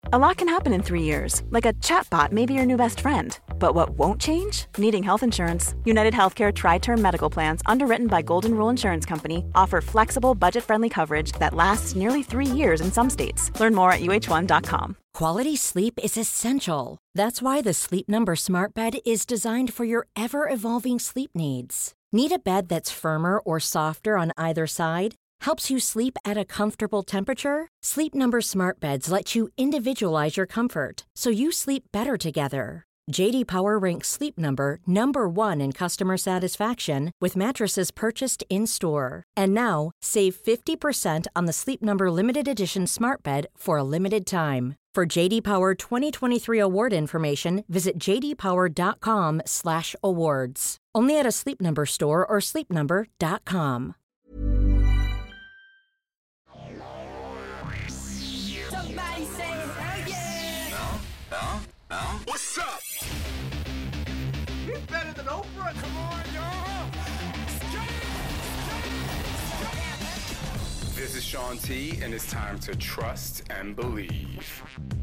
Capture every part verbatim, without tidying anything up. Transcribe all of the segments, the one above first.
A lot can happen in three years, like a chatbot may be your new best friend. But what won't change? Needing health insurance. United Healthcare Tri-Term Medical Plans, underwritten by Golden Rule Insurance Company, offer flexible, budget-friendly coverage that lasts nearly three years in some states. Learn more at U H one dot com. Quality sleep is essential. That's why the Sleep Number Smart Bed is designed for your ever-evolving sleep needs. Need a bed that's firmer or softer on either side? Helps you sleep at a comfortable temperature? Sleep Number Smart Beds let you individualize your comfort so you sleep better together. J D Power ranks Sleep Number number one in customer satisfaction with mattresses purchased in-store. And now, save fifty percent on the Sleep Number Limited Edition Smart Bed for a limited time. For J D Power twenty twenty-three award information, visit j d power dot com slash awards. Only at a Sleep Number store or sleep number dot com. Somebody say hell yeah! No, no, no. What's up? He's better than Oprah. Come on, y'all. This is Sean T, and it's time to trust and believe.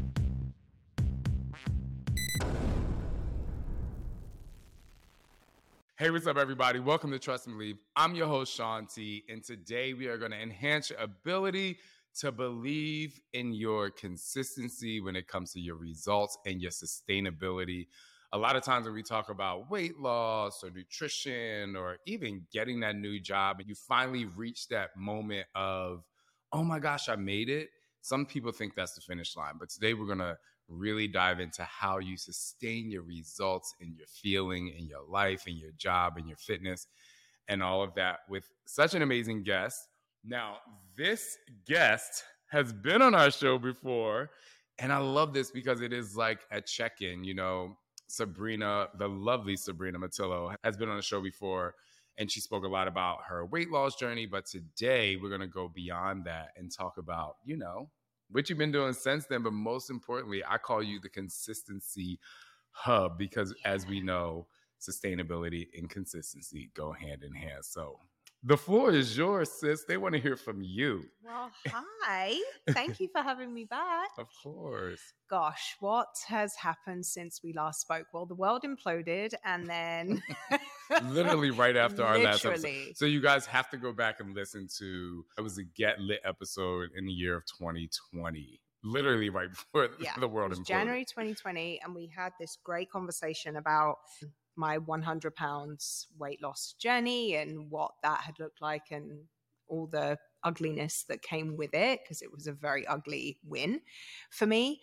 Hey, what's up, everybody? Welcome to Trust and Believe. I'm your host, Sean T, and today we are going to enhance your ability to believe in your consistency when it comes to your results and your sustainability. A lot of times when we talk about weight loss or nutrition or even getting that new job, and you finally reach that moment of, oh my gosh, I made it. Some people think that's the finish line, but today we're going to really dive into how you sustain your results in your feeling, in your life, in your job, in your fitness, and all of that with such an amazing guest. Now, this guest has been on our show before, and I love this because it is like a check-in. You know, Sabrina, the lovely Sabrina Matillo, has been on the show before, and she spoke a lot about her weight loss journey. But today, we're going to go beyond that and talk about, you know, what you've been doing since then. But most importantly, I call you the consistency hub because, as we know, sustainability and consistency go hand in hand. So the floor is yours, sis. They want to hear from you. Well, hi. Thank you for having me back. Of course. Gosh, what has happened since we last spoke? Well, the world imploded and then... Literally right after our last Literally. episode. So you guys have to go back and listen to, it was a Get Lit episode in the year of twenty twenty. Literally right before Yeah, the world it was imploded. January twenty twenty, and we had this great conversation about my one hundred pounds weight loss journey and what that had looked like and all the ugliness that came with it, because it was a very ugly win for me.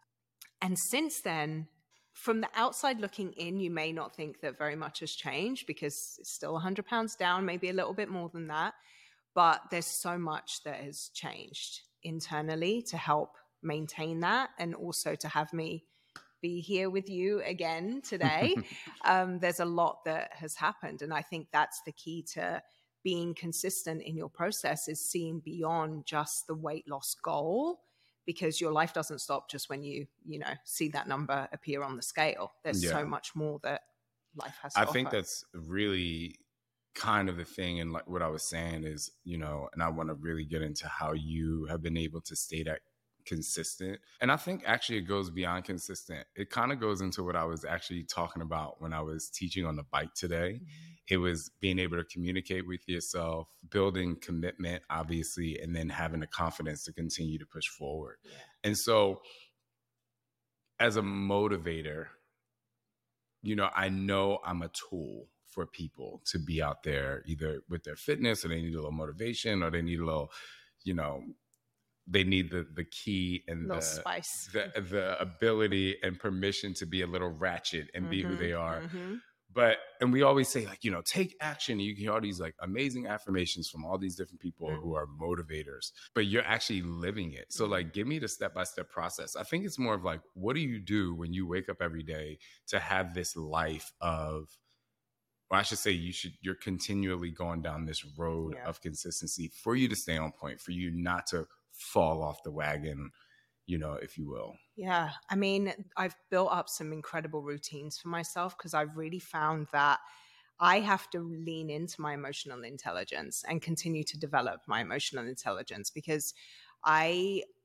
And since then, from the outside looking in, you may not think that very much has changed because it's still one hundred pounds down, maybe a little bit more than that. But there's so much that has changed internally to help maintain that, and also to have me be here with you again today. um, there's a lot that has happened. And I think that's the key to being consistent in your process, is seeing beyond just the weight loss goal, because your life doesn't stop just when you, you know, see that number appear on the scale. There's Yeah. so much more that life has to I think offer. that's really kind of the thing. And like what I was saying is, you know, and I want to really get into how you have been able to stay that consistent. And I think actually it goes beyond consistent. It kind of goes into what I was actually talking about when I was teaching on the bike today. Mm-hmm. It was being able to communicate with yourself, building commitment, obviously, and then having the confidence to continue to push forward. Yeah. And so as a motivator, you know, I know I'm a tool for people to be out there either with their fitness, or they need a little motivation, or they need a little, you know, they need the the key and the spice, the the ability and permission to be a little ratchet and mm-hmm, be who they are. Mm-hmm. But, and we always say, like, you know, take action. You hear all these like amazing affirmations from all these different people mm-hmm. who are motivators, but you're actually living it. So like, give me the step-by-step process. I think it's more of like, what do you do when you wake up every day to have this life of, or I should say you should, you're continually going down this road yeah. of consistency for you to stay on point, for you not to fall off the wagon, you know, if you will. Yeah. I mean, I've built up some incredible routines for myself because I've really found that I have to lean into my emotional intelligence and continue to develop my emotional intelligence, because I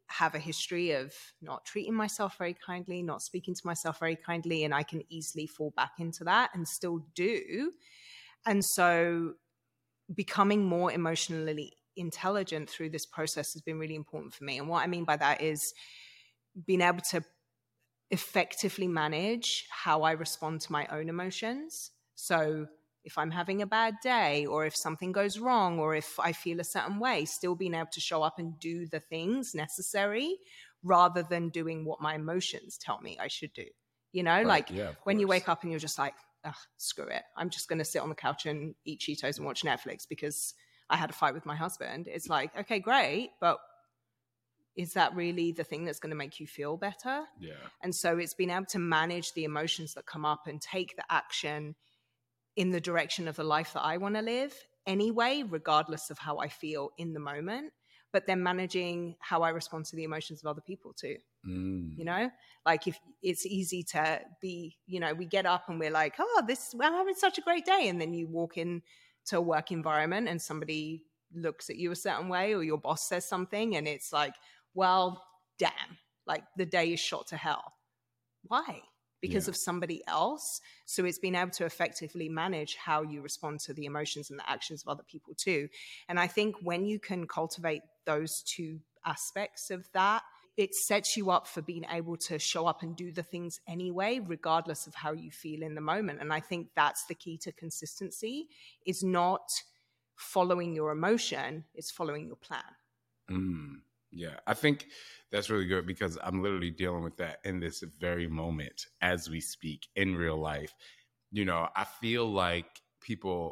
have a history of not treating myself very kindly, not speaking to myself very kindly, and I can easily fall back into that and still do. And so becoming more emotionally intelligent through this process has been really important for me. And what I mean by that is being able to effectively manage how I respond to my own emotions. So if I'm having a bad day, or if something goes wrong, or if I feel a certain way, still being able to show up and do the things necessary rather than doing what my emotions tell me I should do. You know, Right. like Yeah, of when you course. wake up and you're just like, ugh, screw it. I'm just going to sit on the couch and eat Cheetos and watch Netflix because I had a fight with my husband. It's like, okay, great. But is that really the thing that's going to make you feel better? Yeah. And so it's being able to manage the emotions that come up and take the action in the direction of the life that I want to live anyway, regardless of how I feel in the moment, but then managing how I respond to the emotions of other people too. Mm. You know, like if it's easy to be, you know, we get up and we're like, oh, this, I'm having such a great day. And then you walk in to a work environment and somebody looks at you a certain way, or your boss says something and it's like, well, damn, like the day is shot to hell. Why? Because Yeah. of somebody else. So it's being able to effectively manage how you respond to the emotions and the actions of other people too. And I think when you can cultivate those two aspects of that, it sets you up for being able to show up and do the things anyway, regardless of how you feel in the moment. And I think that's the key to consistency, is not following your emotion, it's following your plan. Mm. Yeah, I think that's really good, because I'm literally dealing with that in this very moment as we speak in real life. You know, I feel like people,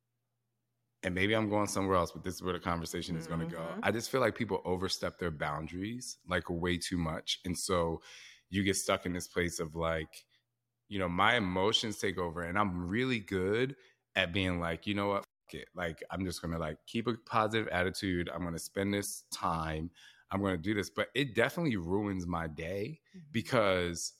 and maybe I'm going somewhere else, but this is where the conversation is going to go. Mhm. I just feel like people overstep their boundaries like way too much. And so you get stuck in this place of like, you know, my emotions take over, and I'm really good at being like, you know what? It. Like, I'm just going to like keep a positive attitude. I'm going to spend this time. I'm going to do this. But it definitely ruins my day, because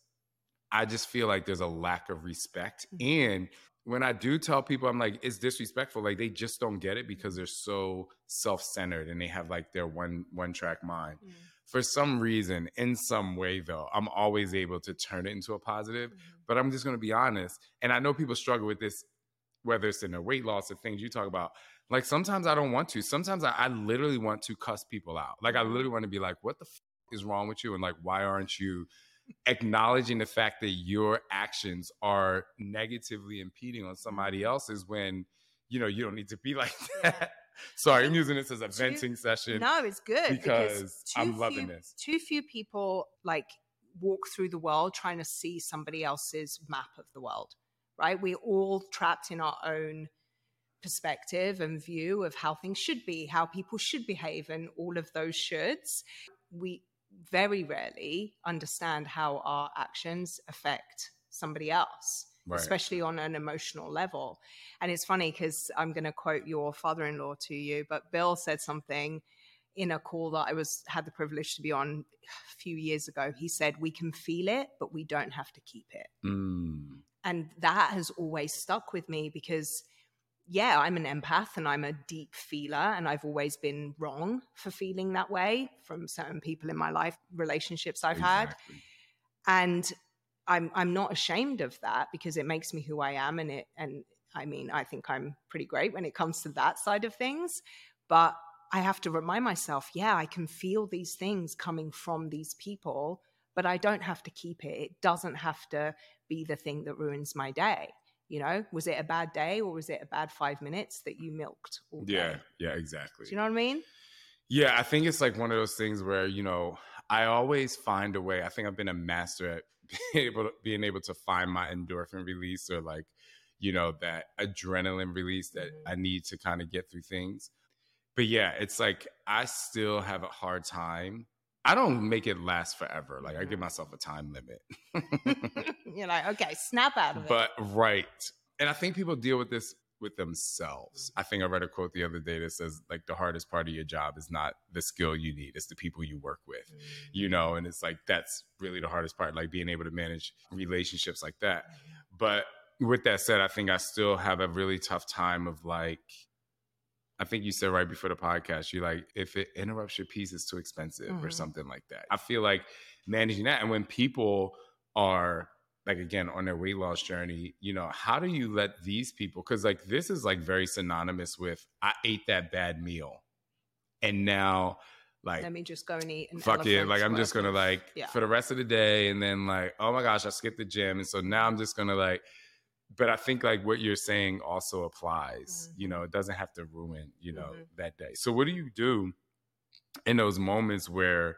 I just feel like there's a lack of respect. And when I do tell people, I'm like, it's disrespectful. Like, they just don't get it because they're so self-centered and they have like their one, one track mind. Mm. For some reason, in some way though, I'm always able to turn it into a positive, mm-hmm. but I'm just going to be honest. And I know people struggle with this, whether it's in their weight loss or things you talk about. Like, sometimes I don't want to. Sometimes I, I literally want to cuss people out. Like, I literally want to be like, what the f- is wrong with you? And like, why aren't you acknowledging the fact that your actions are negatively impeding on somebody else's, when, you know, you don't need to be like that. Sorry, I'm using this as a too, venting session. No, it's good, because, because I'm few, loving this. Too few people like walk through the world trying to see somebody else's map of the world. Right? We're all trapped in our own perspective and view of how things should be, how people should behave, and all of those shoulds. We very rarely understand how our actions affect somebody else, right. especially on an emotional level. And it's funny because I'm going to quote your father-in-law to you, but Bill said something in a call that I was had the privilege to be on a few years ago. He said, we can feel it, but we don't have to keep it. Mm. And that has always stuck with me because, yeah, I'm an empath and I'm a deep feeler, and I've always been wrong for feeling that way from certain people in my life, relationships I've exactly. had. And I'm I'm not ashamed of that, because it makes me who I am. And it and I mean, I think I'm pretty great when it comes to that side of things. But I have to remind myself, yeah, I can feel these things coming from these people, but I don't have to keep it. It doesn't have to be the thing that ruins my day. You know, was it a bad day, or was it a bad five minutes that you milked all day? Yeah, yeah, exactly. Do you know what I mean? Yeah, I think it's like one of those things where, you know, I always find a way. I think I've been a master at being able to, being able to find my endorphin release, or like, you know, that adrenaline release that mm-hmm. I need to kind of get through things. But yeah, it's like I still have a hard time. I don't make it last forever. Like, I give myself a time limit. You're like, okay, snap out of it. But right. And I think people deal with this with themselves. I think I read a quote the other day that says, like, the hardest part of your job is not the skill you need, it's the people you work with, mm-hmm. you know? And it's like, that's really the hardest part, like being able to manage relationships like that. Mm-hmm. But with that said, I think I still have a really tough time of like, I think you said right before the podcast, you're like, if it interrupts your peace, it's too expensive Mm-hmm. or something like that. I feel like managing that. And when people are like, again, on their weight loss journey, you know, how do you let these people, because like this is like very synonymous with, I ate that bad meal. And now like, let me just go and eat an fuck it. Like, I'm elephant's just going to worth like, of- yeah. for the rest of the day. And then like, oh my gosh, I skipped the gym. And so now I'm just going to like, but I think like what you're saying also applies, Mm-hmm. you know, it doesn't have to ruin, you know, Mm-hmm. that day. So what do you do in those moments where,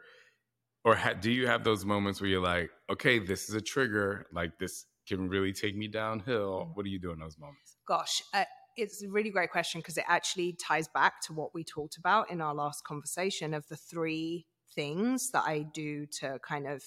or ha- do you have those moments where you're like, okay, this is a trigger, like this can really take me downhill. Mm-hmm. What do you do in those moments? Gosh, uh, it's a really great question because it actually ties back to what we talked about in our last conversation of the three things that I do to kind of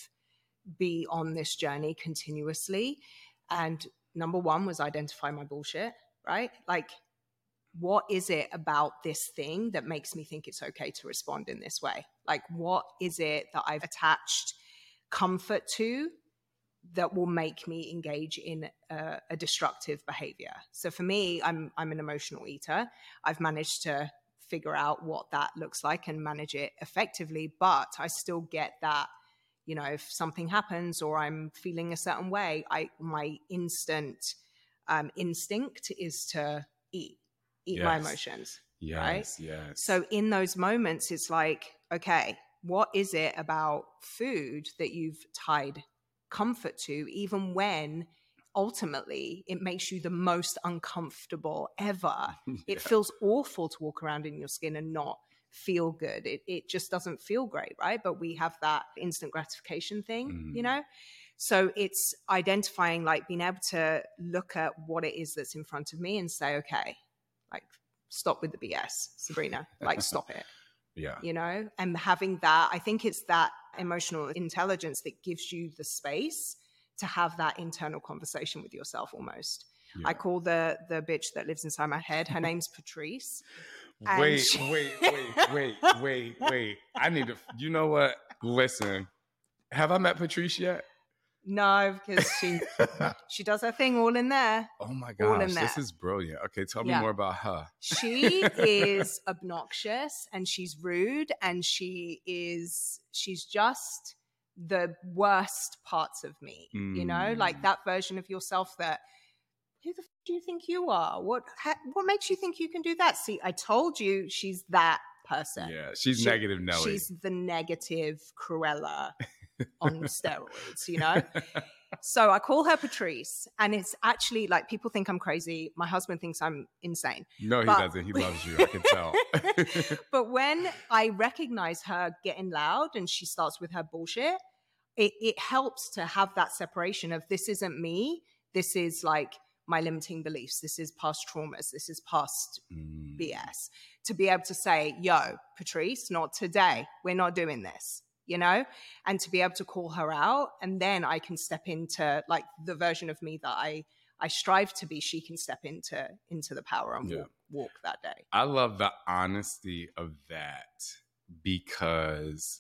be on this journey continuously. And number one was identify my bullshit, right? Like, what is it about this thing that makes me think it's okay to respond in this way? Like, what is it that I've attached comfort to that will make me engage in a, a destructive behavior? So for me, I'm I'm an emotional eater. I've managed to figure out what that looks like and manage it effectively, but I still get that, you know, if something happens or I'm feeling a certain way, I my instant um, instinct is to eat, eat Yes. my emotions. Yes, right? yes. So in those moments, it's like, okay, what is it about food that you've tied comfort to, even when ultimately it makes you the most uncomfortable ever? Yeah. It feels awful to walk around in your skin and not feel good. It it just doesn't feel great, right? But we have that instant gratification thing, Mm. you know? So it's identifying, like being able to look at what it is that's in front of me and say, okay, like stop with the B S, Sabrina, like stop it. Yeah. You know, and having that, I think it's that emotional intelligence that gives you the space to have that internal conversation with yourself almost. Yeah. I call the the bitch that lives inside my head, her name's Patrice. And Wait, she- wait, wait, wait, wait, wait. I need to, you know what? Listen, have I met Patrice yet? No, because she she does her thing all in there. Oh my All in gosh, this there. is brilliant. Okay, tell me Yeah. more about her. She is obnoxious and she's rude and she is she's just the worst parts of me, you know, Mm. like that version of yourself that, who the f- do you think you are? What ha- what makes you think you can do that? See, I told you she's that person. Yeah, she's She- negative Nelly. She's the negative Cruella on steroids, you know? So I call her Patrice, and it's actually like people think I'm crazy. My husband thinks I'm insane. No, he but- doesn't. He loves you. I can tell. But when I recognize her getting loud and she starts with her bullshit, it, it helps to have that separation of this isn't me. This is like my limiting beliefs. This is past traumas. This is past Mm. B S. To be able to say, yo, Patrice, not today. We're not doing this, you know? And to be able to call her out. And then I can step into like the version of me that I I strive to be. She can step into into the power and Yeah. walk, walk that day. I love the honesty of that because,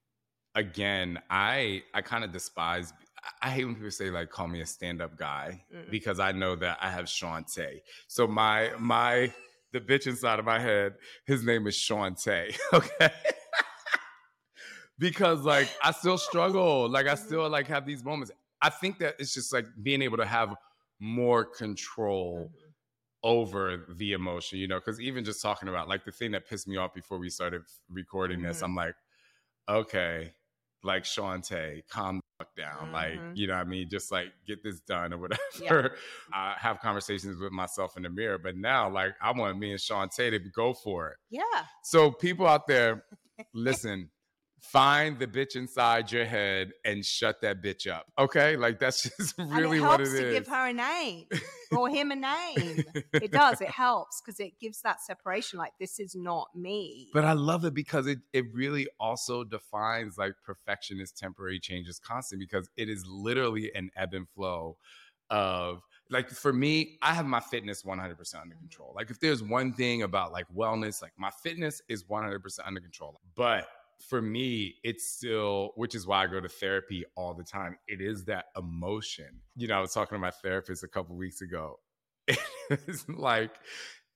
again, I I kind of despise. I hate when people say like, "Call me a stand-up guy," Mm. because I know that I have Shantae. So my my the bitch inside of my head, his name is Shantae. Okay. Because like I still struggle. Like I still like have these moments. I think that it's just like being able to have more control over the emotion, you know, because even just talking about like the thing that pissed me off before we started recording this, Mhm. I'm like, okay, like Shantae, calm the fuck down. Like, Mhm. you know what I mean? Just like get this done or whatever. Yeah. I have conversations with myself in the mirror, but now like I want me and Shantae to go for it. Yeah. So people out there, listen, find the bitch inside your head and shut that bitch up. Okay? Like that's just really and it what helps it to is. give her a name or him a name. It does. It helps because it gives that separation. Like, this is not me. But I love it because it it really also defines like perfection is temporary, change is constant, because it is literally an ebb and flow of like, for me, I have my fitness one hundred percent under control. Like if there's one thing about like wellness, like my fitness is one hundred percent under control. But for me, it's still, which is why I go to therapy all the time. It is that emotion. You know, I was talking to my therapist a couple weeks ago. It's like,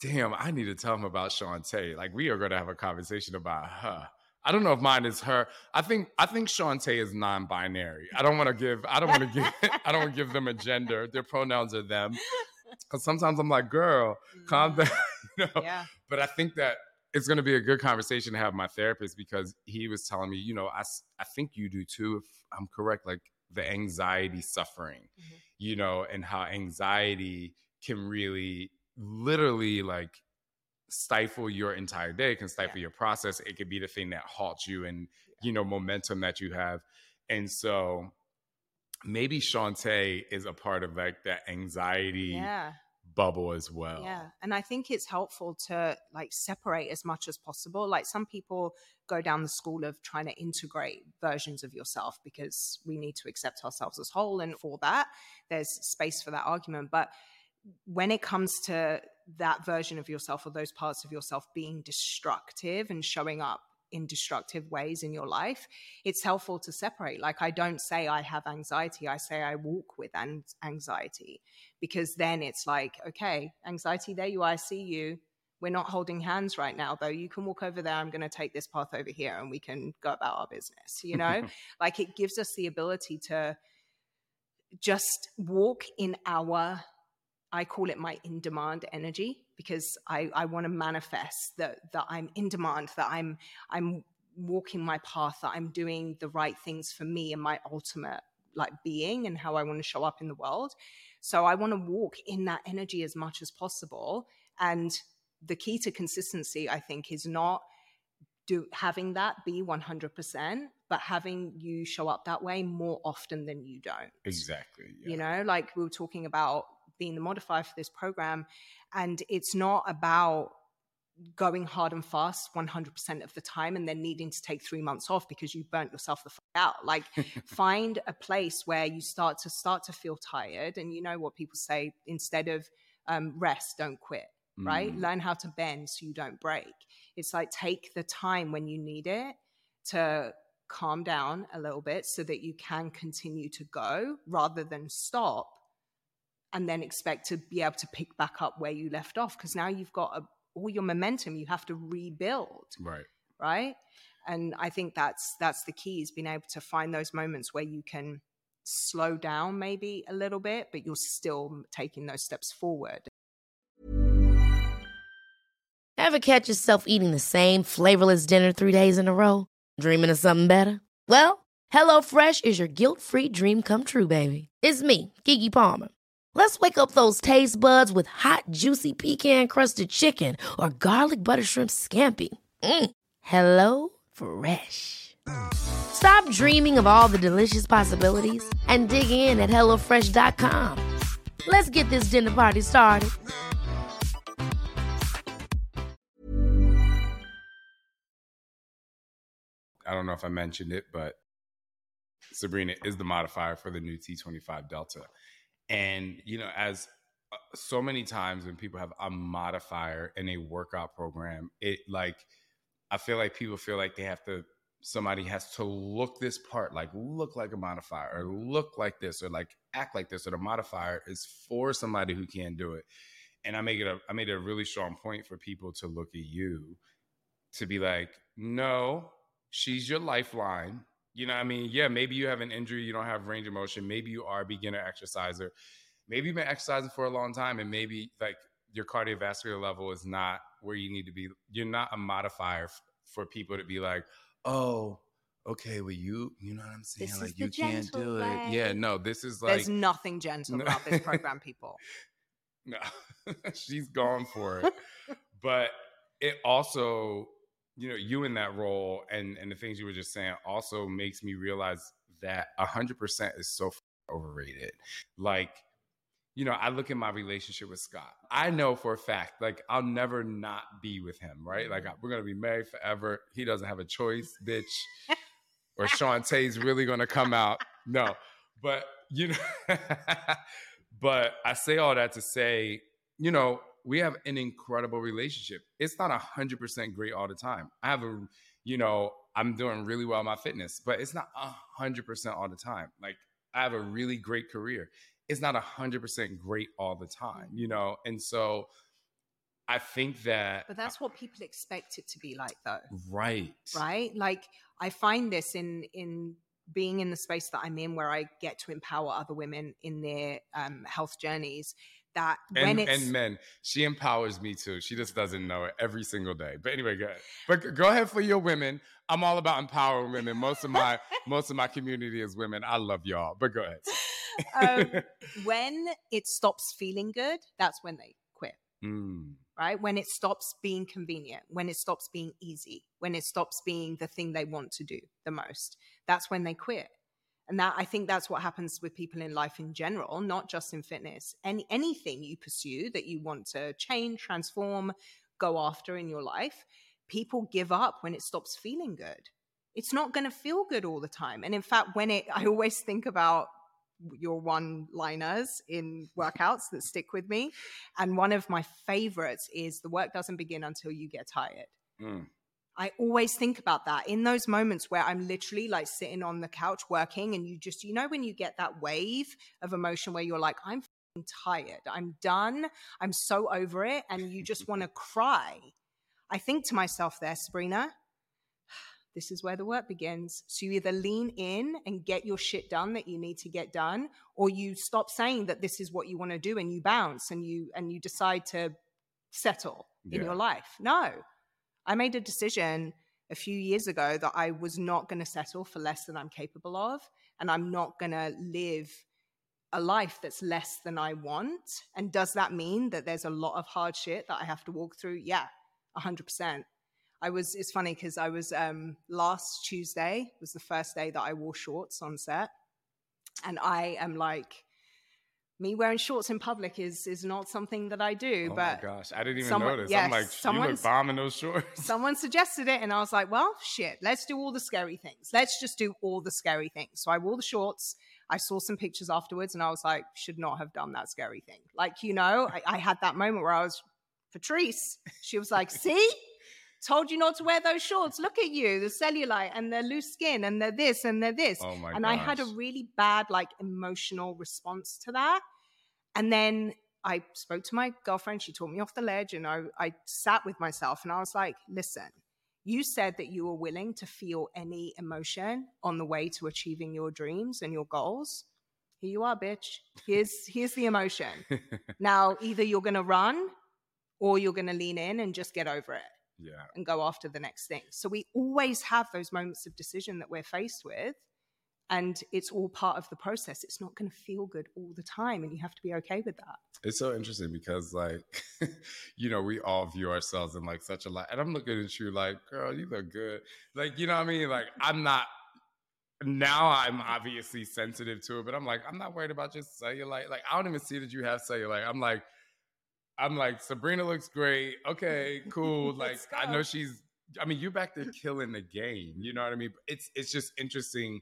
damn, I need to tell him about Shantae. Like, we are going to have a conversation about her. I don't know if mine is her. I think I think Shantae is non-binary. I don't want to give. I don't want to give. I don't want to give them a gender. Their pronouns are them. Because sometimes I'm like, girl, calm down. You know? Yeah. But I think that it's going to be a good conversation to have with my therapist, because he was telling me, you know, I I think you do too, if I'm correct. Like the anxiety suffering, mm-hmm. you know, and how anxiety can really, literally, like, stifle your entire day, can stifle yeah. your process. It could be the thing that halts you and, you know, momentum that you have. And so maybe Shantae is a part of like that anxiety yeah. bubble as well. Yeah. And I think it's helpful to like separate as much as possible. Like some people go down the school of trying to integrate versions of yourself because we need to accept ourselves as whole. And for that, there's space for that argument. But when it comes to that version of yourself or those parts of yourself being destructive and showing up in destructive ways in your life, it's helpful to separate. Like, I don't say I have anxiety. I say I walk with an- anxiety because then it's like, okay, anxiety, there you are. I see you. We're not holding hands right now, though. You can walk over there. I'm going to take this path over here and we can go about our business. You know, like it gives us the ability to just walk in our, I call it my in-demand energy, because I, I want to manifest that that I'm in demand, that I'm I'm walking my path, that I'm doing the right things for me and my ultimate like being and how I want to show up in the world. So I want to walk in that energy as much as possible. And the key to consistency, I think, is not do having that be one hundred percent, but having you show up that way more often than you don't. Exactly. Yeah. You know, like we were talking about being the modifier for this program. And it's not about going hard and fast one hundred percent of the time and then needing to take three months off because you burnt yourself the fuck out. Like find a place where you start to start to feel tired. And you know what people say, instead of um, rest, don't quit, right? Mm. Learn how to bend so you don't break. It's like take the time when you need it to calm down a little bit so that you can continue to go rather than stop and then expect to be able to pick back up where you left off, because now you've got a, all your momentum you have to rebuild. Right. Right. And I think that's that's the key, is being able to find those moments where you can slow down maybe a little bit, but you're still taking those steps forward. Ever catch yourself eating the same flavorless dinner three days in a row? Dreaming of something better? Well, HelloFresh is your guilt-free dream come true, baby. It's me, Keke Palmer. Let's wake up those taste buds with hot, juicy pecan-crusted chicken or garlic butter shrimp scampi. Mm. Hello Fresh. Stop dreaming of all the delicious possibilities and dig in at hello fresh dot com. Let's get this dinner party started. I don't know if I mentioned it, but Sabrina is the modifier for the new T twenty-five Delta. And, you know, as uh, so many times when people have a modifier in a workout program, it like, I feel like people feel like they have to, somebody has to look this part, like look like a modifier or look like this or like act like this, or the modifier is for somebody who can't do it. And I make it a, I made it a really strong point for people to look at you to be like, no, she's your lifeline. You know what I mean? Yeah, maybe you have an injury, you don't have range of motion. Maybe you are a beginner exerciser. Maybe you've been exercising for a long time and maybe like your cardiovascular level is not where you need to be. You're not a modifier f- for people to be like, oh, okay, well, you, you know what I'm saying? This like, is you the can't do way. it. Yeah, no, this is like. There's nothing gentle No. about this program, people. No, she's gone for it. But it also, you know, you in that role and, and the things you were just saying also makes me realize that one hundred percent is so overrated. Like, you know, I look at my relationship with Scott. I know for a fact, like, I'll never not be with him, right? Like, we're going to be married forever. He doesn't have a choice, bitch. Or Shantae's really going to come out. No. But, you know, but I say all that to say, you know, we have an incredible relationship. It's not one hundred percent great all the time. I have a, you know, I'm doing really well in my fitness, but it's not one hundred percent all the time. Like, I have a really great career. It's not one hundred percent great all the time, you know? And so I think that... But that's what people expect it to be like, though. Right. Right? Like, I find this in in being in the space that I'm in, where I get to empower other women in their um, health journeys, that when and, it's... And men, she empowers me too. She just doesn't know it every single day. But anyway, go ahead. But go ahead for your women. I'm all about empowering women. Most of my most of my community is women. I love y'all. But go ahead. um, when it stops feeling good, that's when they quit. Mm. Right? When it stops being convenient, when it stops being easy, when it stops being the thing they want to do the most, that's when they quit. And that, I think that's what happens with people in life in general, not just in fitness. Any anything you pursue that you want to change, transform, go after in your life, people give up when it stops feeling good. It's not going to feel good all the time. And in fact, when it, I always think about your one-liners in workouts that stick with me. And one of my favorites is, the work doesn't begin until you get tired. Mm. I always think about that in those moments where I'm literally like sitting on the couch working, and you just, you know, when you get that wave of emotion where you're like, I'm f***ing tired, I'm done, I'm so over it, and you just want to cry. I think to myself there, Sabrina, this is where the work begins. So you either lean in and get your shit done that you need to get done, or you stop saying that this is what you want to do and you bounce and you and you decide to settle in yeah. your life. No. I made a decision a few years ago that I was not going to settle for less than I'm capable of, and I'm not going to live a life that's less than I want. And does that mean that there's a lot of hard shit that I have to walk through? Yeah, one hundred percent. I was, it's funny because I was, um, last Tuesday was the first day that I wore shorts on set. And I am like, me wearing shorts in public is is not something that I do. Oh but my gosh, I didn't even someone, notice. Yes, I'm like, you look bomb in those shorts. Someone suggested it, and I was like, well, shit, let's do all the scary things. Let's just do all the scary things. So I wore the shorts. I saw some pictures afterwards, and I was like, should not have done that scary thing. Like, you know, I, I had that moment where I was, Patrice, she was like, see? Told you not to wear those shorts. Look at you, the cellulite and the loose skin and they're this and they're this. Oh my and gosh. I had a really bad, like, emotional response to that. And then I spoke to my girlfriend. She taught me off the ledge, and I, I sat with myself and I was like, listen, you said that you were willing to feel any emotion on the way to achieving your dreams and your goals. Here you are, bitch. Here's, here's the emotion. Now, either you're going to run or you're going to lean in and just get over it. Yeah. And go after the next thing. So we always have those moments of decision that we're faced with, and it's all part of the process. It's not going to feel good all the time, and you have to be okay with that. It's so interesting because, like, you know, we all view ourselves in like such a light, and I'm looking at you like, girl, you look good. Like, you know what I mean? Like, I'm not, now I'm obviously sensitive to it, but I'm like, I'm not worried about just cellulite. Like, I don't even see that you have cellulite. I'm like, I'm like, Sabrina looks great. Okay, cool. Like, I know she's, I mean, you're back there killing the game. You know what I mean? It's it's just interesting,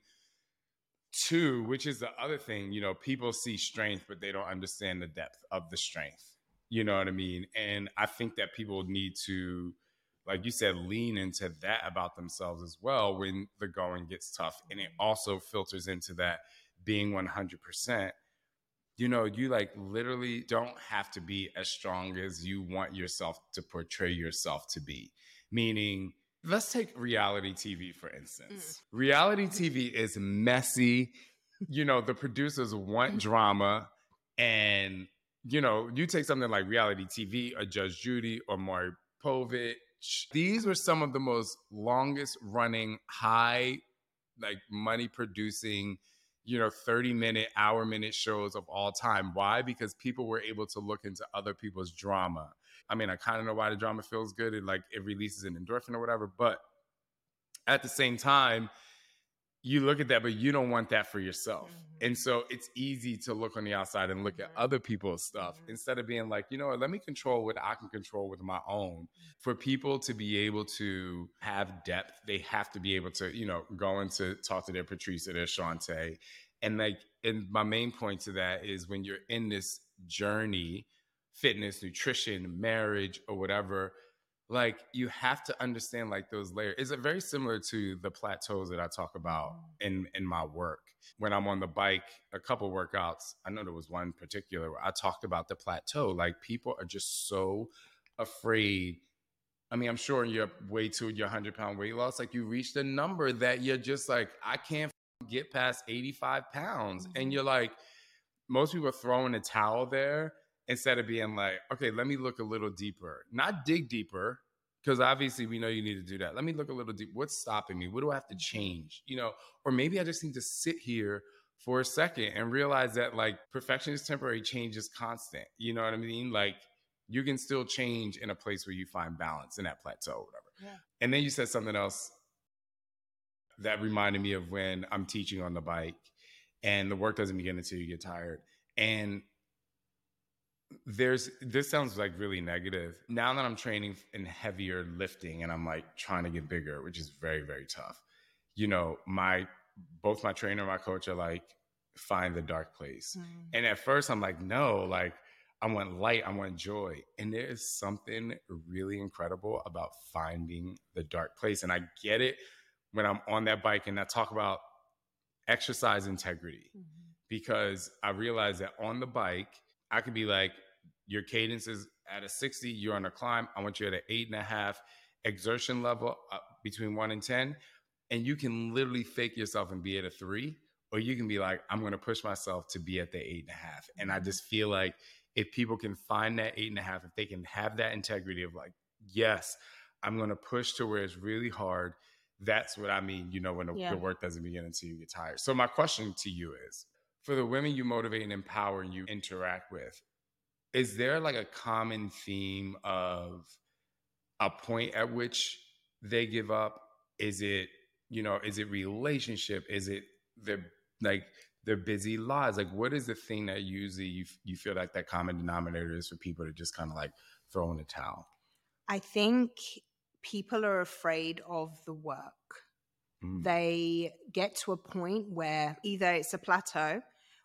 too, which is the other thing. You know, people see strength, but they don't understand the depth of the strength. You know what I mean? And I think that people need to, like you said, lean into that about themselves as well when the going gets tough. And it also filters into that being one hundred percent. You know, you like literally don't have to be as strong as you want yourself to portray yourself to be. Meaning, let's take reality T V, for instance. Mm. Reality T V is messy. You know, the producers want drama. And, you know, you take something like reality T V or Judge Judy or Maury Povich. These were some of the most longest running, high, like money producing, you know, thirty minute, hour minute shows of all time. Why? Because people were able to look into other people's drama. I mean, I kind of know why the drama feels good. It like it releases an endorphin or whatever. But at the same time, you look at that, but you don't want that for yourself. Mm-hmm. And so it's easy to look on the outside and look mm-hmm. at other people's stuff mm-hmm. instead of being like, you know what, let me control what I can control with my own. For people to be able to have depth, they have to be able to, you know, go and to talk to their Patrice or their Shantae. And like, and my main point to that is when you're in this journey, fitness, nutrition, marriage, or whatever, like you have to understand like those layers. Is it very similar to the plateaus that I talk about in, in my work? When I'm on the bike, a couple workouts, I know there was one particular where I talked about the plateau. Like people are just so afraid. I mean, I'm sure in your way to your one hundred pound weight loss, like you reached a number that you're just like, I can't get past eighty-five pounds. Mm-hmm. And you're like, most people are throwing a towel there instead of being like, okay, let me look a little deeper. Not dig deeper, because obviously we know you need to do that. Let me look a little deep. What's stopping me? What do I have to change? You know, or maybe I just need to sit here for a second and realize that like perfection is temporary, change is constant. You know what I mean? Like you can still change in a place where you find balance in that plateau or whatever. Yeah. And then you said something else that reminded me of when I'm teaching on the bike and the work doesn't begin until you get tired. And there's, this sounds like really negative. Now that I'm training in heavier lifting and I'm like trying to get bigger, which is very, very tough. You know, my, both my trainer and my coach are like, find the dark place. Mm. And at first I'm like, no, like I want light, I want joy. And there is something really incredible about finding the dark place. And I get it when I'm on that bike and I talk about exercise integrity, mm-hmm. because I realize that on the bike, I could be like, your cadence is at a sixty, you're on a climb. I want you at an eight and a half exertion level uh, between one and ten. And you can literally fake yourself and be at a three, or you can be like, I'm going to push myself to be at the eight and a half. Mm-hmm. And I just feel like if people can find that eight and a half, if they can have that integrity of like, yes, I'm going to push to where it's really hard. That's what I mean, you know, when the, yeah. the work doesn't begin until you get tired. So my question to you is, for the women you motivate and empower and you interact with, is there like a common theme of a point at which they give up? Is it, you know, is it relationship? Is it their, like their busy lives? Like what is the thing that usually you, you feel like that common denominator is for people to just kind of like throw in the towel? I think people are afraid of the work. Mm. They get to a point where either it's a plateau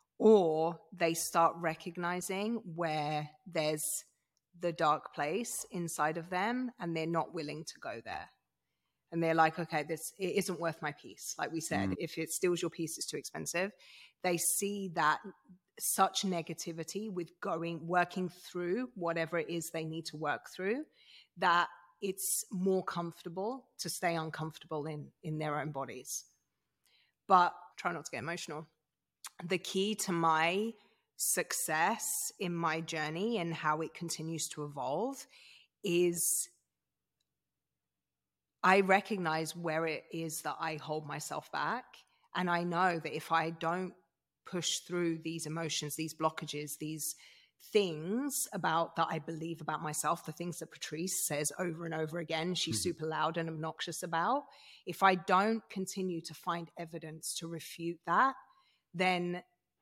or they start recognizing where there's the dark place inside of them and they're not willing to go there. And they're like, okay, this it isn't worth my peace. Like we said, mm. if it steals your peace, it's too expensive. They see that such negativity with going, working through whatever it is they need to work through, that it's more comfortable to stay uncomfortable in, in their own bodies. But try not to get emotional. The key to my success in my journey and how it continues to evolve is I recognize where it is that I hold myself back. And I know that if I don't push through these emotions, these blockages, these things about that I believe about myself, the things that Patrice says over and over again, she's mm-hmm. super loud and obnoxious about. If I don't continue to find evidence to refute that, then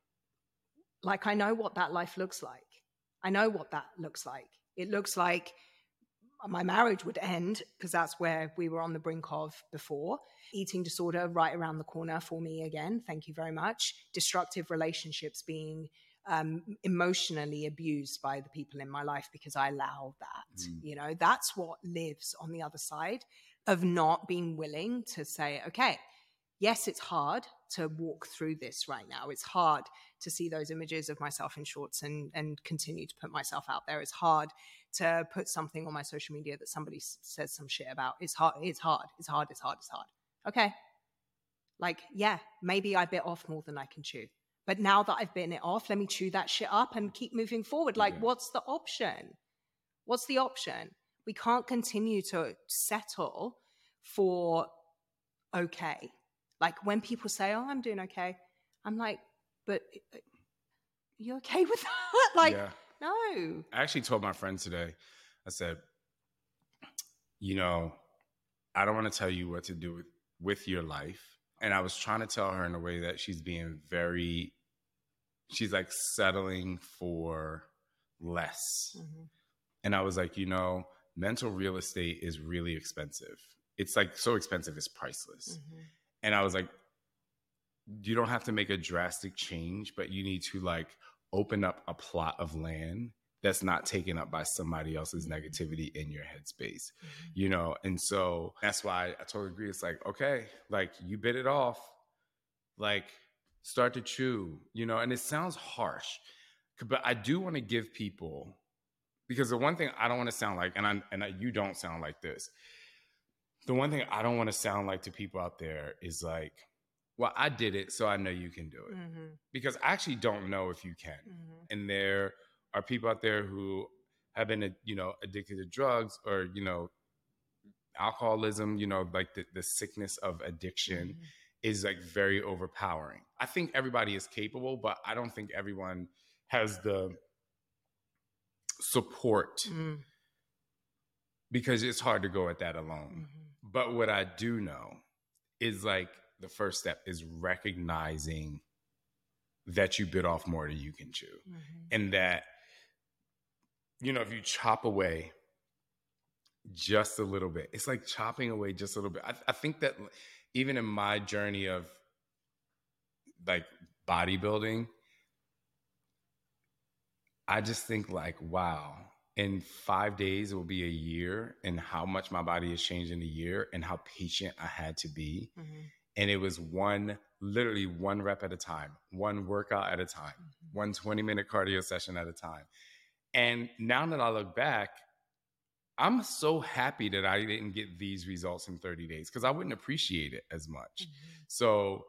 like I know what that life looks like. I know what that looks like. It looks like my marriage would end because that's where we were on the brink of before. Eating disorder right around the corner for me again. Thank you very much. Destructive relationships, being um, emotionally abused by the people in my life because I allow that. Mm. You know, that's what lives on the other side of not being willing to say, okay, yes, it's hard to walk through this right now. It's hard to see those images of myself in shorts and, and continue to put myself out there. It's hard to put something on my social media that somebody s- says some shit about. It's hard. It's hard. It's hard. It's hard. It's hard. Okay. Like, yeah, maybe I bit off more than I can chew. But now that I've bitten it off, let me chew that shit up and keep moving forward. Like, yeah. What's the option? What's the option? We can't continue to settle for okay. Like when people say, oh, I'm doing okay. I'm like, but you okay with that? Like, yeah. No. I actually told my friend today, I said, you know, I don't want to tell you what to do with, with your life. And I was trying to tell her in a way that she's being very, she's like settling for less. Mm-hmm. And I was like, you know, mental real estate is really expensive. It's like so expensive, it's priceless. Mm-hmm. And I was like, you don't have to make a drastic change, but you need to like open up a plot of land that's not taken up by somebody else's negativity in your headspace, mm-hmm. you know? And so that's why I totally agree. It's like, okay, like you bit it off, like start to chew, you know? And it sounds harsh, but I do want to give people because the one thing I don't want to sound like, and I, and I, you don't sound like this. The one thing I don't want to sound like to people out there is like, well, I did it, so I know you can do it. Mm-hmm. Because I actually don't know if you can. Mm-hmm. And there are people out there who have been, you know, addicted to drugs or, you know, alcoholism, you know, like the, the sickness of addiction mm-hmm. is like very overpowering. I think everybody is capable, but I don't think everyone has the support mm-hmm. because it's hard to go at that alone. Mm-hmm. But what I do know is like the first step is recognizing that you bit off more than you can chew. Mm-hmm. And that, you know, if you chop away just a little bit, it's like chopping away just a little bit. I, I think that even in my journey of like bodybuilding, I just think like, wow, in five days, it will be a year, and how much my body has changed in a year and how patient I had to be. Mm-hmm. And it was one, literally one rep at a time, one workout at a time, mm-hmm. one twenty minute cardio session at a time. And now that I look back, I'm so happy that I didn't get these results in thirty days because I wouldn't appreciate it as much. Mm-hmm. So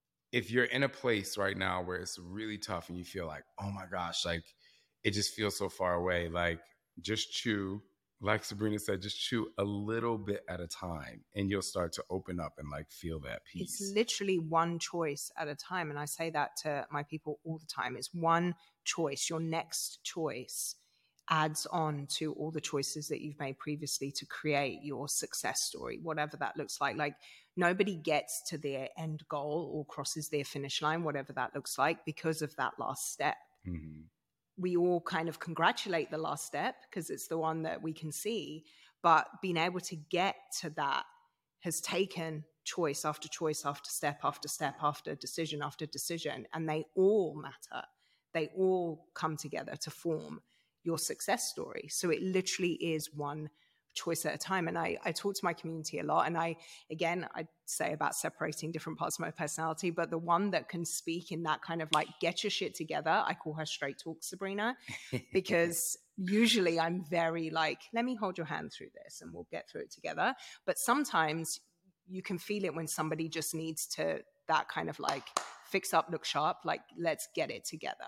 if you're in a place right now where it's really tough and you feel like, oh my gosh, like it just feels so far away, like just chew, like Sabrina said, just chew a little bit at a time and you'll start to open up and like feel that peace. It's literally one choice at a time. And I say that to my people all the time. It's one choice. Your next choice adds on to all the choices that you've made previously to create your success story, whatever that looks like. Like nobody gets to their end goal or crosses their finish line, whatever that looks like, because of that last step. Mm-hmm. We all kind of congratulate the last step because it's the one that we can see, but being able to get to that has taken choice after choice after step after step after decision after decision, and they all matter. They all come together to form your success story. So it literally is one choice at a time. And I, I talk to my community a lot. And I, again, I say about separating different parts of my personality, but the one that can speak in that kind of like, get your shit together, I call her straight talk Sabrina, because usually I'm very like, let me hold your hand through this and we'll get through it together. But sometimes you can feel it when somebody just needs to, that kind of like fix up, look sharp, like let's get it together.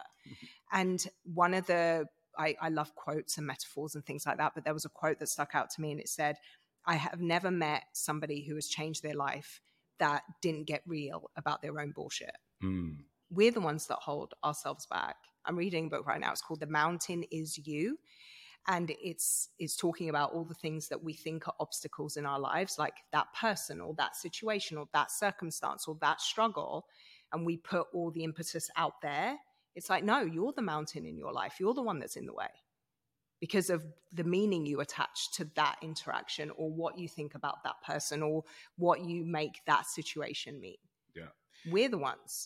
And one of the, I, I love quotes and metaphors and things like that, but there was a quote that stuck out to me and it said, I have never met somebody who has changed their life that didn't get real about their own bullshit. Mm. We're the ones that hold ourselves back. I'm reading a book right now. It's called The Mountain Is You. And it's, it's talking about all the things that we think are obstacles in our lives, like that person or that situation or that circumstance or that struggle. And we put all the impetus out there. It's like, no, you're the mountain in your life. You're the one that's in the way because of the meaning you attach to that interaction or what you think about that person or what you make that situation mean. Yeah. We're the ones.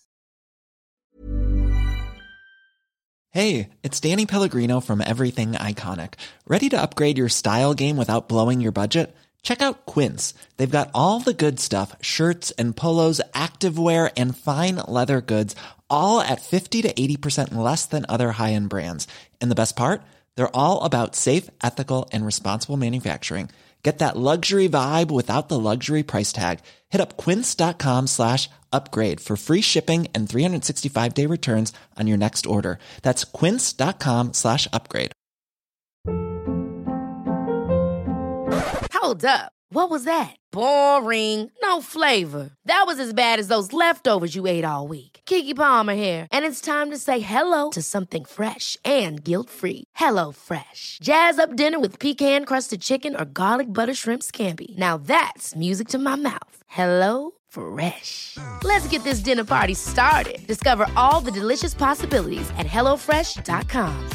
Hey, it's Danny Pellegrino from Everything Iconic. Ready to upgrade your style game without blowing your budget? Check out Quince. They've got all the good stuff, shirts and polos, activewear, and fine leather goods, all at fifty to eighty percent less than other high-end brands. And the best part? They're all about safe, ethical, and responsible manufacturing. Get that luxury vibe without the luxury price tag. Hit up quince.com slash upgrade for free shipping and three sixty-five day returns on your next order. That's quince.com slash upgrade. Hold up. What was that? Boring. No flavor. That was as bad as those leftovers you ate all week. Keke Palmer here. And it's time to say hello to something fresh and guilt-free. Hello Fresh. Jazz up dinner with pecan-crusted chicken or garlic butter shrimp scampi. Now that's music to my mouth. Hello Fresh. Let's get this dinner party started. Discover all the delicious possibilities at hello fresh dot com.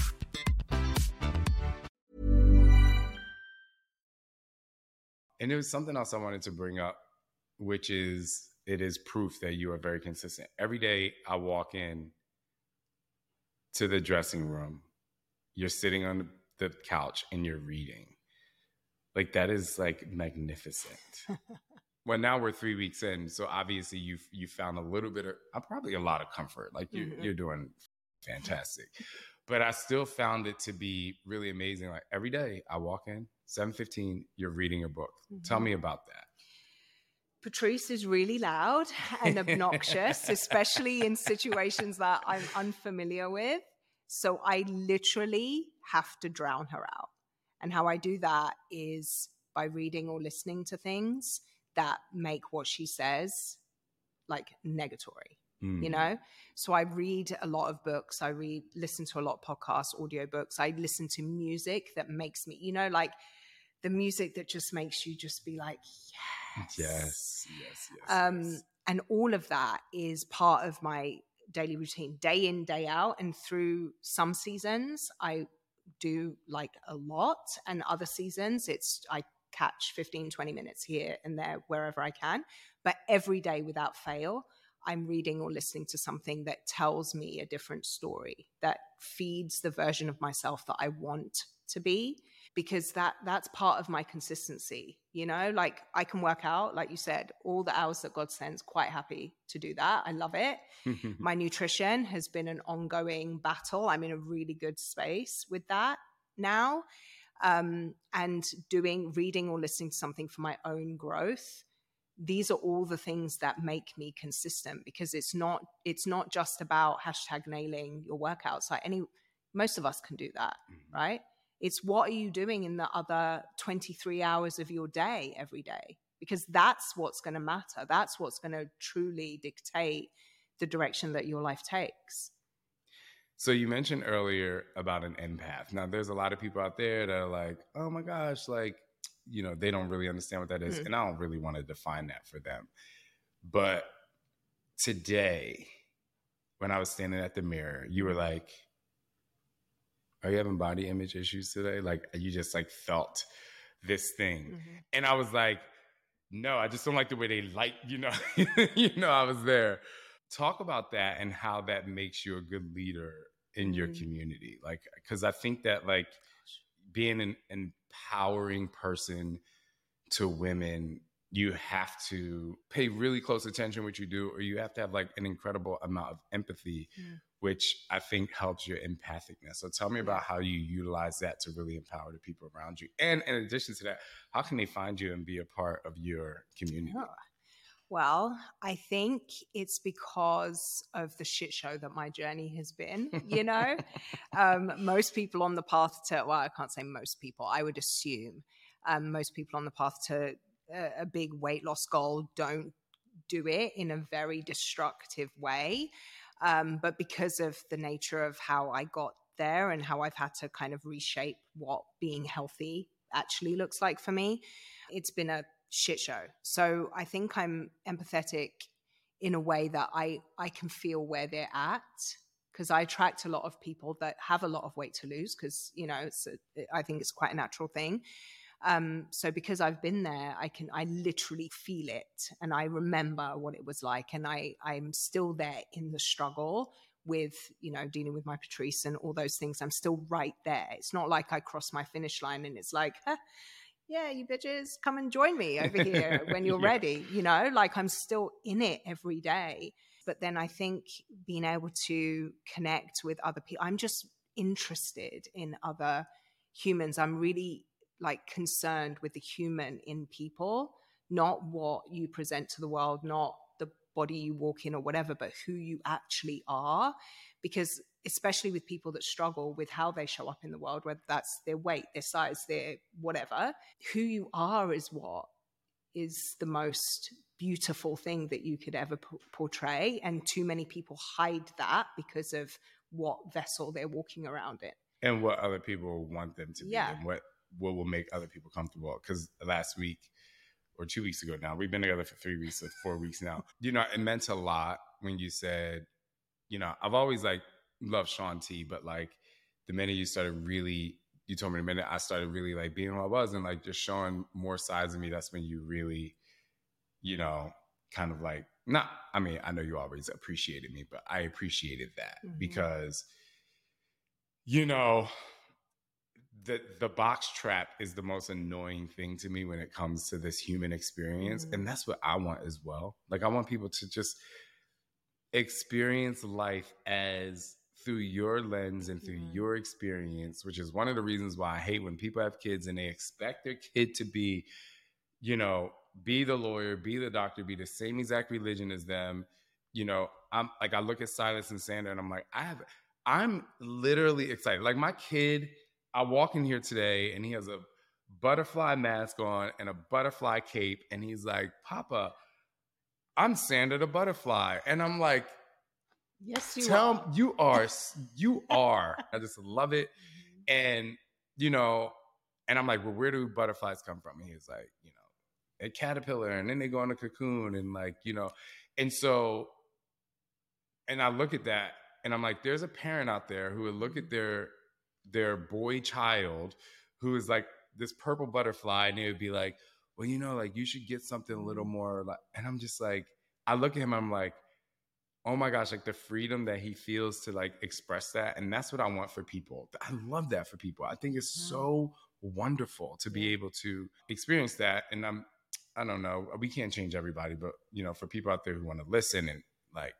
And there was something else I wanted to bring up, which is it is proof that you are very consistent. Every day I walk in to the dressing room, you're sitting on the couch and you're reading. Like that is like magnificent. Well, now we're three weeks in, so obviously you've you found a little bit of, uh, probably a lot of comfort. Like you, mm-hmm. you're doing fantastic. But I still found it to be really amazing. Like every day I walk in, seven fifteen, you're reading a book. Mm-hmm. Tell me about that. Patrice is really loud and obnoxious, especially in situations that I'm unfamiliar with. So I literally have to drown her out. And how I do that is by reading or listening to things that make what she says like negatory, mm. you know? So I read a lot of books. I read, listen to a lot of podcasts, audiobooks. I listen to music that makes me, you know, like the music that just makes you just be like, yes. Yes, yes, yes. Um, yes. And all of that is part of my daily routine, day in, day out. And through some seasons, I do like a lot. And other seasons, it's, I catch fifteen, twenty minutes here and there, wherever I can. But every day without fail, I'm reading or listening to something that tells me a different story, that feeds the version of myself that I want to be. Because that that's part of my consistency, you know, like I can work out, like you said, all the hours that God sends, quite happy to do that. I love it. My nutrition has been an ongoing battle. I'm in a really good space with that now. Um, and doing, reading or listening to something for my own growth. These are all the things that make me consistent, because it's not, it's not just about hashtag nailing your workouts. Like any, most of us can do that, mm-hmm. right? It's what are you doing in the other twenty-three hours of your day every day? Because that's what's going to matter. That's what's going to truly dictate the direction that your life takes. So you mentioned earlier about an empath. Now, there's a lot of people out there that are like, oh my gosh, like, you know, they don't really understand what that is. Mm. And I don't really want to define that for them. But today, when I was standing at the mirror, you were like, are you having body image issues today? Like, you just like felt this thing. Mm-hmm. And I was like, no, I just don't like the way they light, you know, you know, I was there. Talk about that and how that makes you a good leader in mm-hmm. your community. Like, cause I think that like being an empowering person to women, you have to pay really close attention to what you do, or you have to have like an incredible amount of empathy, mm. which I think helps your empathicness. So tell me about how you utilize that to really empower the people around you. And in addition to that, how can they find you and be a part of your community? Oh. Well, I think it's because of the shit show that my journey has been, you know? um, most people on the path to, well, I can't say most people, I would assume um, most people on the path to a, a big weight loss goal don't do it in a very destructive way. Um, but because of the nature of how I got there and how I've had to kind of reshape what being healthy actually looks like for me, it's been a shit show. So I think I'm empathetic in a way that I, I can feel where they're at, because I attract a lot of people that have a lot of weight to lose, because, you know, it's a, I think it's quite a natural thing. Um, so because I've been there, I can, I literally feel it, and I remember what it was like. And I, I'm still there in the struggle with, you know, dealing with my Patrice and all those things. I'm still right there. It's not like I cross my finish line and it's like, huh, yeah, you bitches, come and join me over here when you're yeah. ready. You know, like I'm still in it every day. But then I think being able to connect with other people, I'm just interested in other humans. I'm really like concerned with the human in people, not what you present to the world, not the body you walk in or whatever, but who you actually are. Because especially with people that struggle with how they show up in the world, whether that's their weight, their size, their whatever, who you are is what is the most beautiful thing that you could ever p- portray. And too many people hide that because of what vessel they're walking around in. And what other people want them to be, yeah. and what, what will make other people comfortable. Because last week, or two weeks ago now, we've been together for three weeks or four weeks now. You know, it meant a lot when you said, you know, I've always like loved Shaun T, but like the minute you started really, you told me the minute I started really like being who I was and like just showing more sides of me, that's when you really, you know, kind of like, not, I mean, I know you always appreciated me, but I appreciated that mm-hmm. because, you know, the the box trap is the most annoying thing to me when it comes to this human experience. Mm-hmm. And that's what I want as well. Like I want people to just experience life as through your lens and through Mhm. your experience, which is one of the reasons why I hate when people have kids and they expect their kid to be, you know, be the lawyer, be the doctor, be the same exact religion as them. You know, I'm like, I look at Silas and Sandra and I'm like, I have, I'm literally excited. Like my kid, I walk in here today and he has a butterfly mask on and a butterfly cape. And he's like, Papa, I'm Sandra the butterfly. And I'm like, Yes, you tell are. you are, you are. I just love it. And, you know, and I'm like, well, where do butterflies come from? And he's like, you know, a caterpillar, and then they go in a cocoon, and like, you know, and so, and I look at that and I'm like, there's a parent out there who would look at their, their boy child who is like this purple butterfly, and they would be like, well, you know, like you should get something a little more like, and I'm just like, I look at him, I'm like, oh my gosh, like the freedom that he feels to like express that. And that's what I want for people. I love that for people. I think it's so wonderful to be able to experience that. And I'm, I don't know, we can't change everybody, but you know, for people out there who want to listen, and like,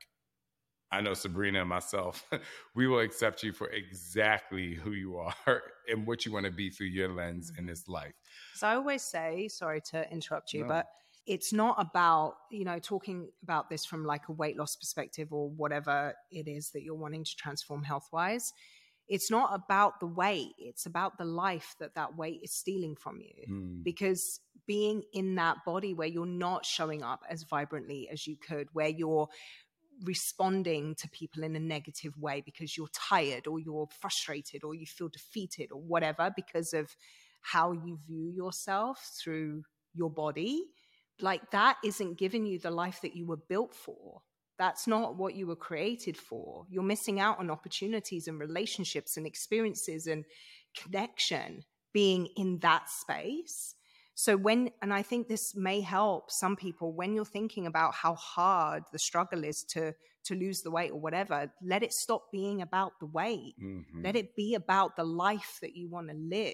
I know Sabrina and myself, we will accept you for exactly who you are and what you want to be through your lens in this life. So I always say, sorry to interrupt you, No. but it's not about, you know, talking about this from like a weight loss perspective or whatever it is that you're wanting to transform health-wise. It's not about the weight. It's about the life that that weight is stealing from you. Mm. Because being in that body where you're not showing up as vibrantly as you could, where you're responding to people in a negative way because you're tired or you're frustrated or you feel defeated or whatever because of how you view yourself through your body, like that isn't giving you the life that you were built for. That's not what you were created for. You're missing out on opportunities and relationships and experiences and connection being in that space. So when, and I think this may help some people when you're thinking about how hard the struggle is to, to lose the weight or whatever, let it stop being about the weight. Mm-hmm. Let it be about the life that you want to live,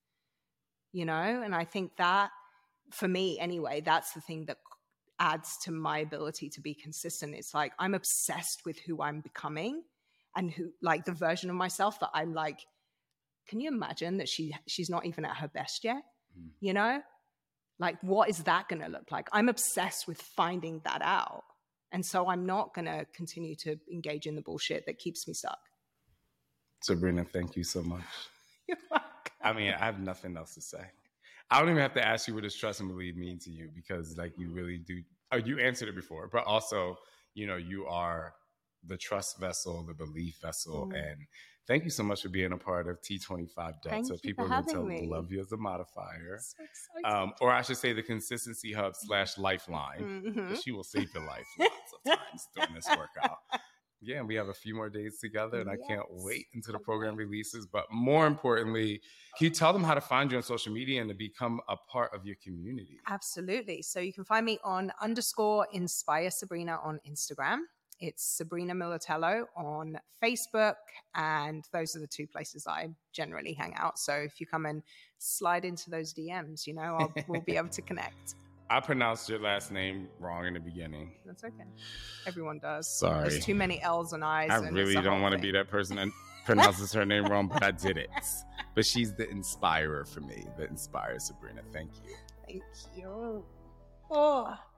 you know? And I think that, for me anyway, that's the thing that adds to my ability to be consistent. It's like, I'm obsessed with who I'm becoming and who, like the version of myself that I'm like, can you imagine that she she's not even at her best yet? Mm. You know, like, what is that going to look like? I'm obsessed with finding that out. And so I'm not going to continue to engage in the bullshit that keeps me stuck. Sabrina, thank you so much. You're welcome. I mean, I have nothing else to say. I don't even have to ask you what does trust and believe mean to you, because like you really do. Oh, you answered it before, but also, you know, you are the trust vessel, the belief vessel. Mm. And thank you so much for being a part of T twenty-five Debt. Thank so you people for will tell me. love you as a modifier. So excited. Um, or I should say the Consistency Hub slash Lifeline. Mm-hmm. She will save your life lots of times during this workout. Yeah, and we have a few more days together, and I yes. can't wait until the program releases. But more importantly, can you tell them how to find you on social media and to become a part of your community? Absolutely. So you can find me on underscore Inspire Sabrina on Instagram. It's Sabrina Militello on Facebook, and those are the two places I generally hang out. So if you come and slide into those D Ms, you know, I'll, we'll be able to connect. I pronounced your last name wrong in the beginning. That's okay. Everyone does. Sorry. There's too many L's and I's. I and really don't want to be that person that pronounces her name wrong, but I did it. But she's the inspirer for me, the inspired Sabrina. Thank you. Thank you. Oh.